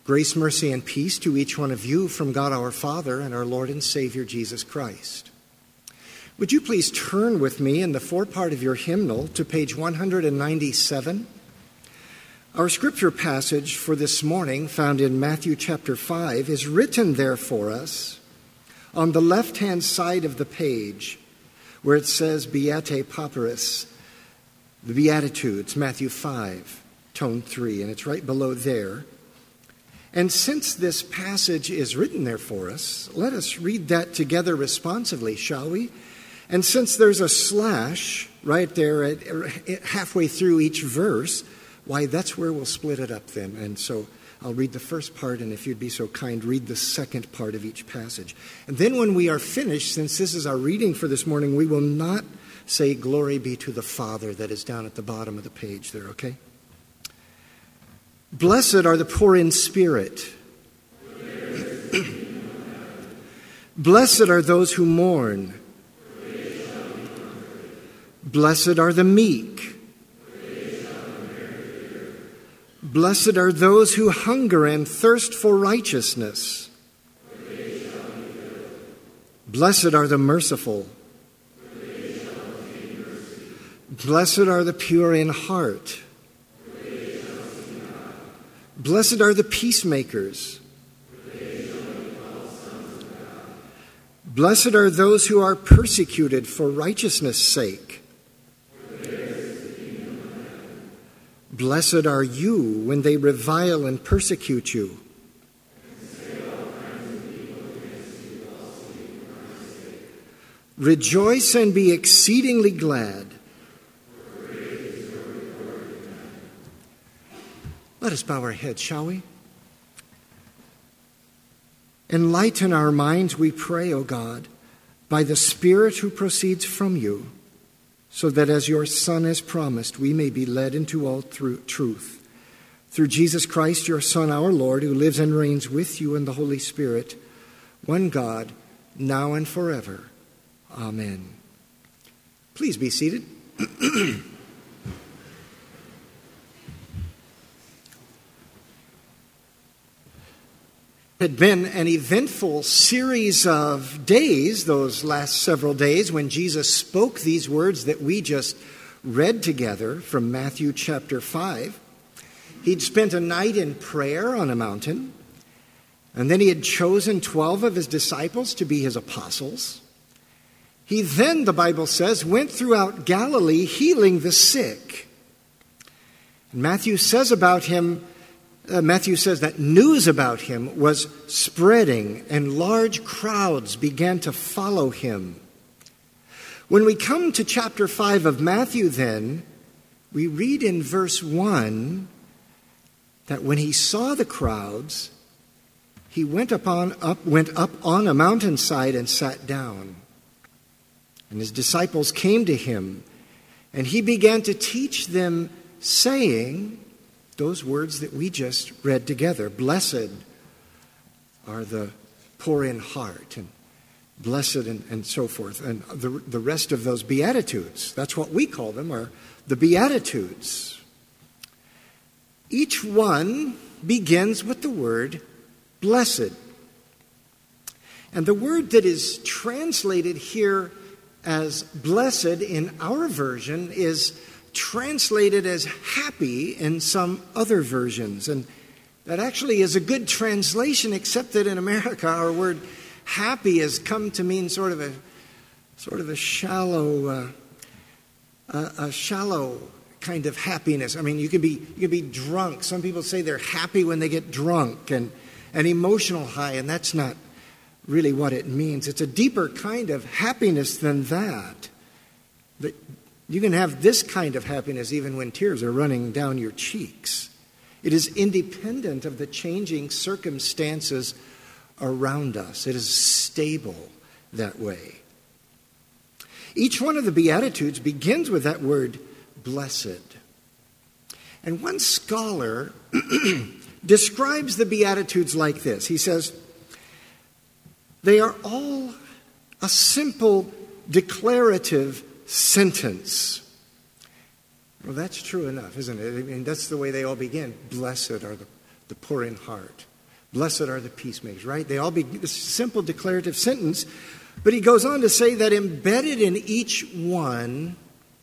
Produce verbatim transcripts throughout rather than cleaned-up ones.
Grace, mercy, and peace to each one of you from God our Father and our Lord and Savior Jesus Christ. Would you please turn with me in the forepart of your hymnal to page one ninety-seven? Our scripture passage for this morning, found in Matthew chapter five, is written there for us on the left-hand side of the page where it says Beate Pauperis, the Beatitudes, Matthew five, tone three, and it's right below there. And since this passage is written there for us, let us read that together responsively, shall we? And since there's a slash right there at, halfway through each verse, why, that's where we'll split it up then. And so I'll read the first part, and if you'd be so kind, read the second part of each passage. And then when we are finished, since this is our reading for this morning, we will not say, "Glory be to the Father," that is down at the bottom of the page there, okay? Blessed are the poor in spirit. Blessed are those who mourn. Blessed are the meek. Blessed are those who hunger and thirst for righteousness. Blessed are the merciful. Blessed are the pure in heart. Blessed are the peacemakers. Blessed are those who are persecuted for righteousness' sake. Blessed are you when they revile and persecute you. Rejoice and be exceedingly glad. Let us bow our heads, shall we? Enlighten our minds, we pray, O God, by the Spirit who proceeds from you, so that as your Son has promised, we may be led into all truth. Through Jesus Christ, your Son, our Lord, who lives and reigns with you in the Holy Spirit, one God, now and forever. Amen. Please be seated. It had been an eventful series of days, those last several days, when Jesus spoke these words that we just read together from Matthew chapter five. He'd spent a night in prayer on a mountain, and then he had chosen twelve of his disciples to be his apostles. He then, the Bible says, went throughout Galilee healing the sick. And Matthew says about him, Uh, Matthew says that news about him was spreading and large crowds began to follow him. When we come to chapter five of Matthew then, we read in verse one that when he saw the crowds, he went upon up went up on a mountainside and sat down. And his disciples came to him, and he began to teach them, saying those words that we just read together. Blessed are the poor in heart, and blessed and, and so forth. And the, the rest of those Beatitudes, that's what we call them, are the Beatitudes. Each one begins with the word blessed. And the word that is translated here as blessed in our version is translated as happy in some other versions. And that actually is a good translation, except that in America our word happy has come to mean sort of a sort of a shallow uh, a, a shallow kind of happiness. I mean, you can be you can be drunk. Some people say they're happy when they get drunk, and an emotional high, and that's not really what it means. It's a deeper kind of happiness than that. That you can have this kind of happiness even when tears are running down your cheeks. It is independent of the changing circumstances around us. It is stable that way. Each one of the Beatitudes begins with that word, blessed. And one scholar describes the Beatitudes like this. He says, they are all a simple declarative sentence. Well, that's true enough, isn't it? I mean, that's the way they all begin. Blessed are the, the poor in heart. Blessed are the peacemakers, right? They all be a simple declarative sentence. But he goes on to say that embedded in each one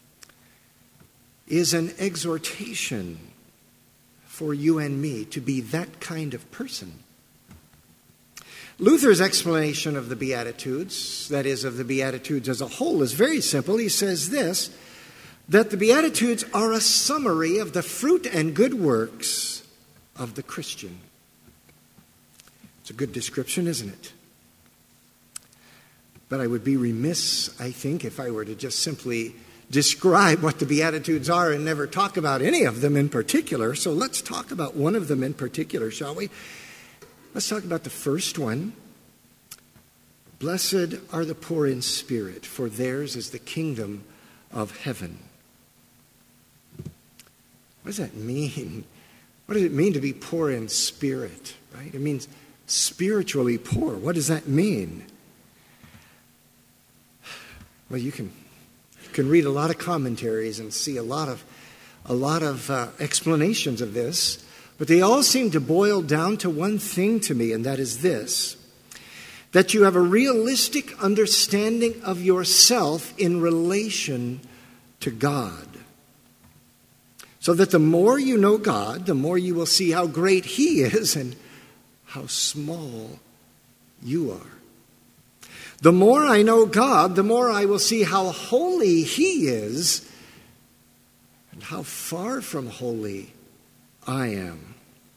is an exhortation for you and me to be that kind of person. Luther's explanation of the Beatitudes, that is, of the Beatitudes as a whole, is very simple. He says this, that the Beatitudes are a summary of the fruit and good works of the Christian. It's a good description, isn't it? But I would be remiss, I think, if I were to just simply describe what the Beatitudes are and never talk about any of them in particular. So let's talk about one of them in particular, shall we? Let's talk about the first one. Blessed are the poor in spirit, for theirs is the kingdom of heaven. What does that mean? What does it mean to be poor in spirit, right? It means spiritually poor. What does that mean? Well, you can you can read a lot of commentaries and see a lot of a lot of uh, explanations of this, but they all seem to boil down to one thing to me, and that is this: that you have a realistic understanding of yourself in relation to God. So that the more you know God, the more you will see how great He is and how small you are. The more I know God, the more I will see how holy He is and how far from holy I am.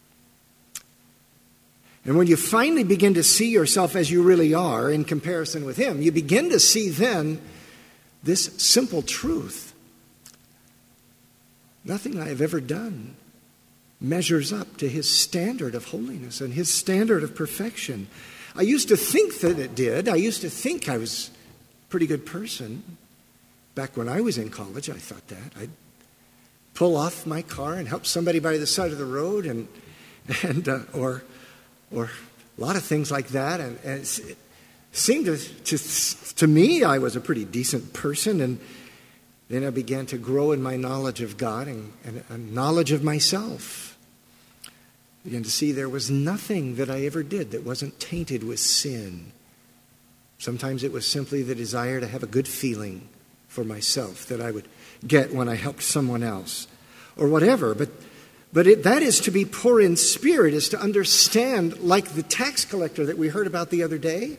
And when you finally begin to see yourself as you really are in comparison with Him, you begin to see then this simple truth. Nothing I have ever done measures up to His standard of holiness and His standard of perfection. I used to think that it did. I used to think I was a pretty good person. Back when I was in college, I thought that. I'd pull off my car and help somebody by the side of the road, and and uh, or or a lot of things like that. And, and it seemed to, to to me I was a pretty decent person. And then I began to grow in my knowledge of God and, and a knowledge of myself. I began to see there was nothing that I ever did that wasn't tainted with sin. Sometimes it was simply the desire to have a good feeling for myself that I would get when I helped someone else or whatever. But but it, that is to be poor in spirit, is to understand, like the tax collector that we heard about the other day,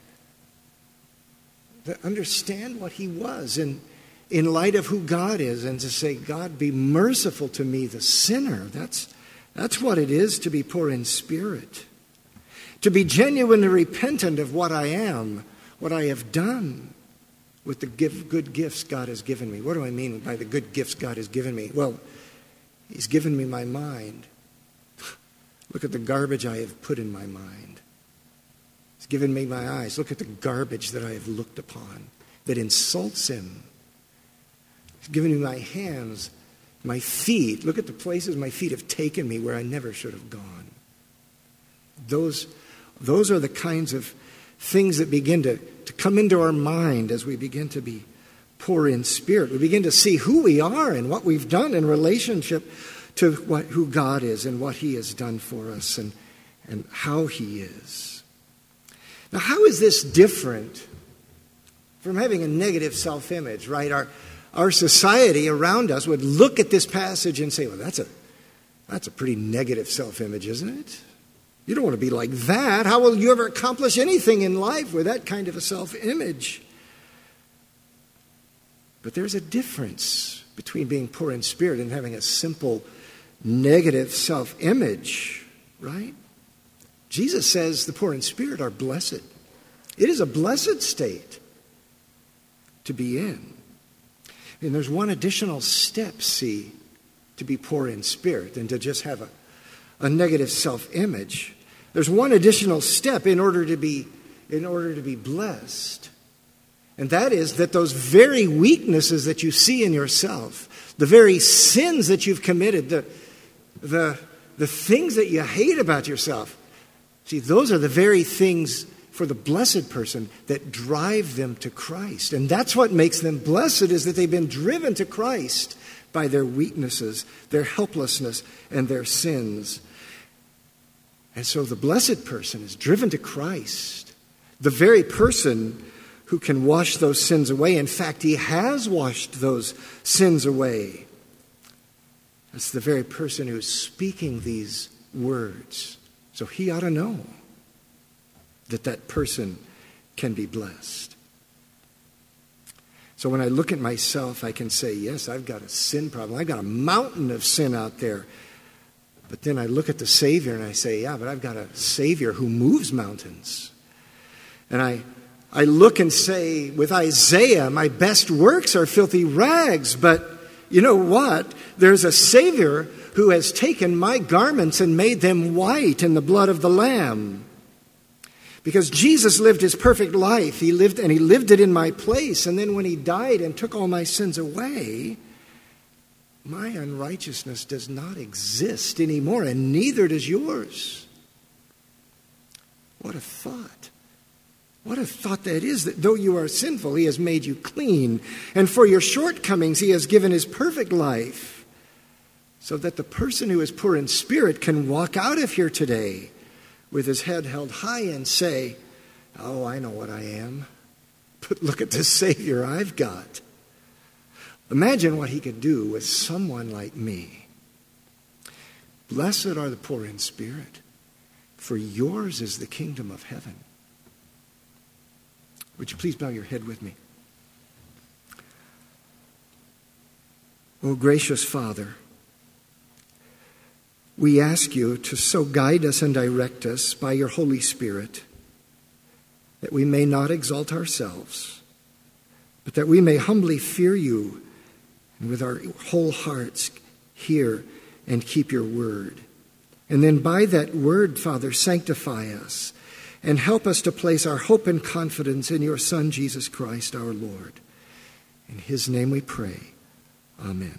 to understand what he was in, in light of who God is, and to say, God, be merciful to me, the sinner. That's That's what it is to be poor in spirit. To be genuinely repentant of what I am, what I have done with the give, good gifts God has given me. What do I mean by the good gifts God has given me? Well, He's given me my mind. Look at the garbage I have put in my mind. He's given me my eyes. Look at the garbage that I have looked upon that insults Him. He's given me my hands. My feet, look at the places my feet have taken me where I never should have gone. Those, those are the kinds of things that begin to, to come into our mind as we begin to be poor in spirit. We begin to see who we are and what we've done in relationship to what, who God is and what He has done for us and, and how He is. Now, how is this different from having a negative self-image, right? Our Our society around us would look at this passage and say, well, that's a that's a pretty negative self-image, isn't it? You don't want to be like that. How will you ever accomplish anything in life with that kind of a self-image? But there's a difference between being poor in spirit and having a simple negative self-image, right? Jesus says the poor in spirit are blessed. It is a blessed state to be in. And there's one additional step, see, to be poor in spirit than to just have a, a negative self-image. There's one additional step in order to be in order to be blessed. And that is that those very weaknesses that you see in yourself, the very sins that you've committed, the, the, the things that you hate about yourself, see, those are the very things for the blessed person that drive them to Christ. And that's what makes them blessed, is that they've been driven to Christ by their weaknesses, their helplessness, and their sins. And so the blessed person is driven to Christ, the very person who can wash those sins away. In fact, he has washed those sins away. It's the very person who's speaking these words. So he ought to know that that person can be blessed. So when I look at myself, I can say, yes, I've got a sin problem. I've got a mountain of sin out there. But then I look at the Savior and I say, yeah, but I've got a Savior who moves mountains. And I, I look and say, with Isaiah, my best works are filthy rags. But you know what? There's a Savior who has taken my garments and made them white in the blood of the Lamb. Because Jesus lived his perfect life. He lived, and he lived it in my place. And then when he died and took all my sins away, my unrighteousness does not exist anymore, and neither does yours. What a thought. What a thought that is, that though you are sinful, he has made you clean. And for your shortcomings, he has given his perfect life, so that the person who is poor in spirit can walk out of here today with his head held high and say, oh, I know what I am, but look at the Savior I've got. Imagine what he could do with someone like me. Blessed are the poor in spirit, for yours is the kingdom of heaven. Would you please bow your head with me? Oh, gracious Father, we ask you to so guide us and direct us by your Holy Spirit that we may not exalt ourselves, but that we may humbly fear you and with our whole hearts hear and keep your word. And then by that word, Father, sanctify us and help us to place our hope and confidence in your Son, Jesus Christ, our Lord. In his name we pray. Amen.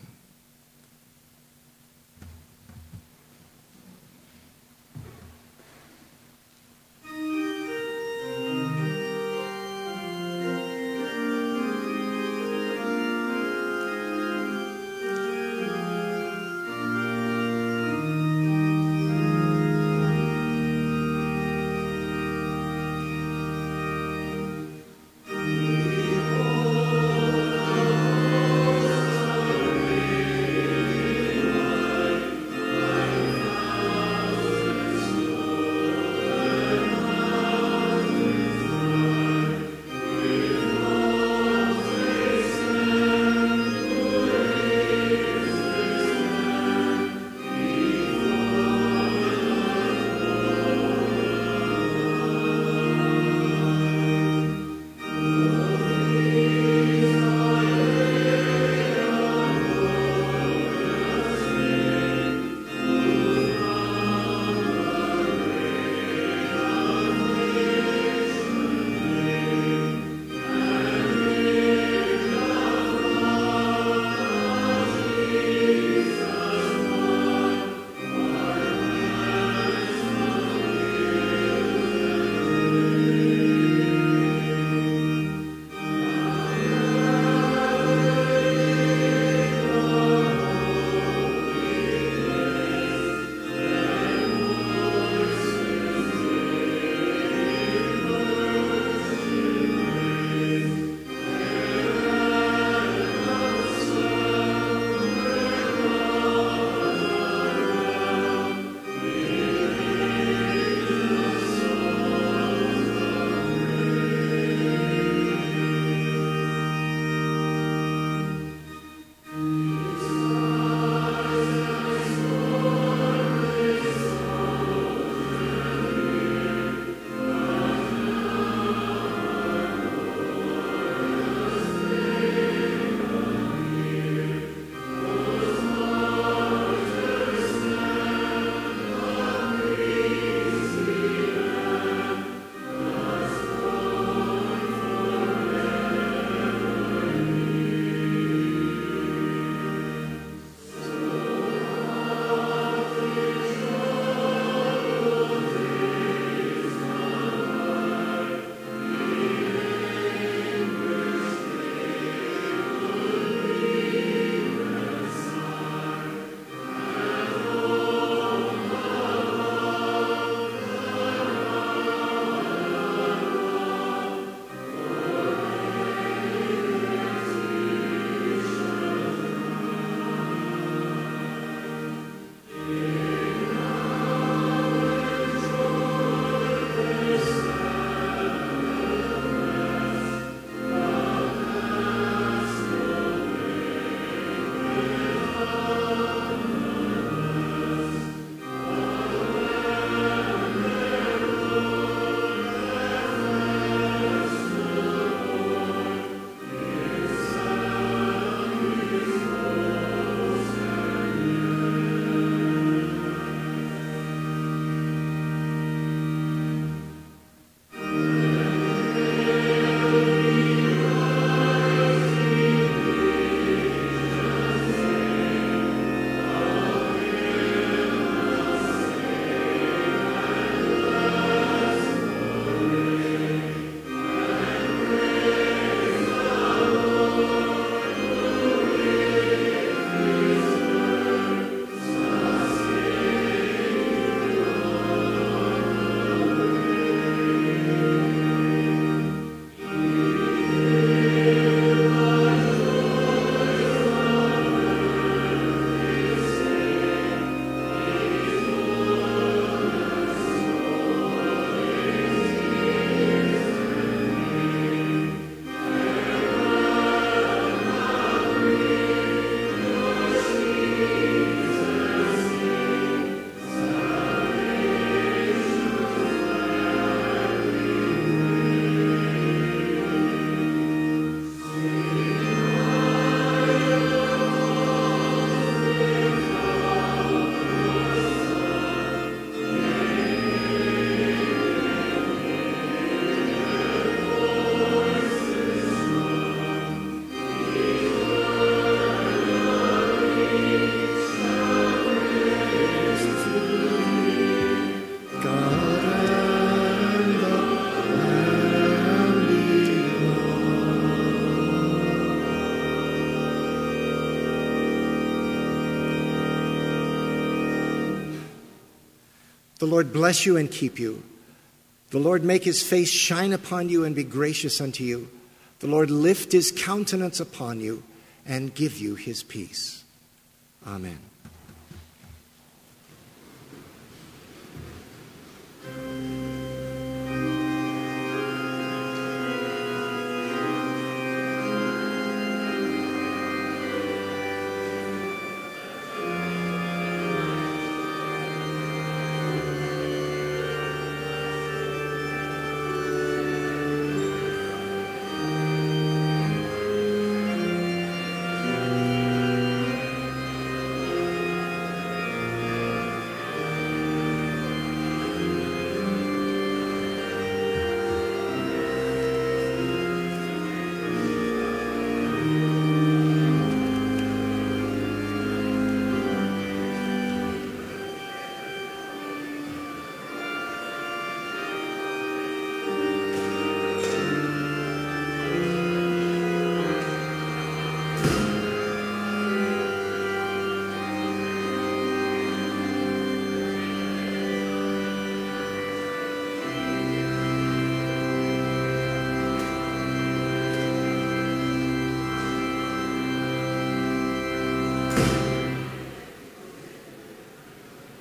The Lord bless you and keep you. The Lord make his face shine upon you and be gracious unto you. The Lord lift his countenance upon you and give you his peace. Amen.